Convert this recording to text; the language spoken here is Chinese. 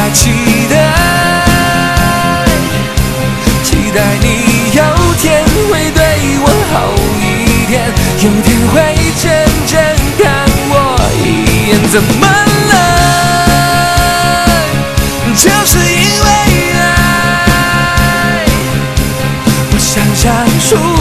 期待，期待你有天会对我好一点，有天会真正看我一眼。怎么了？就是因为爱，我想象出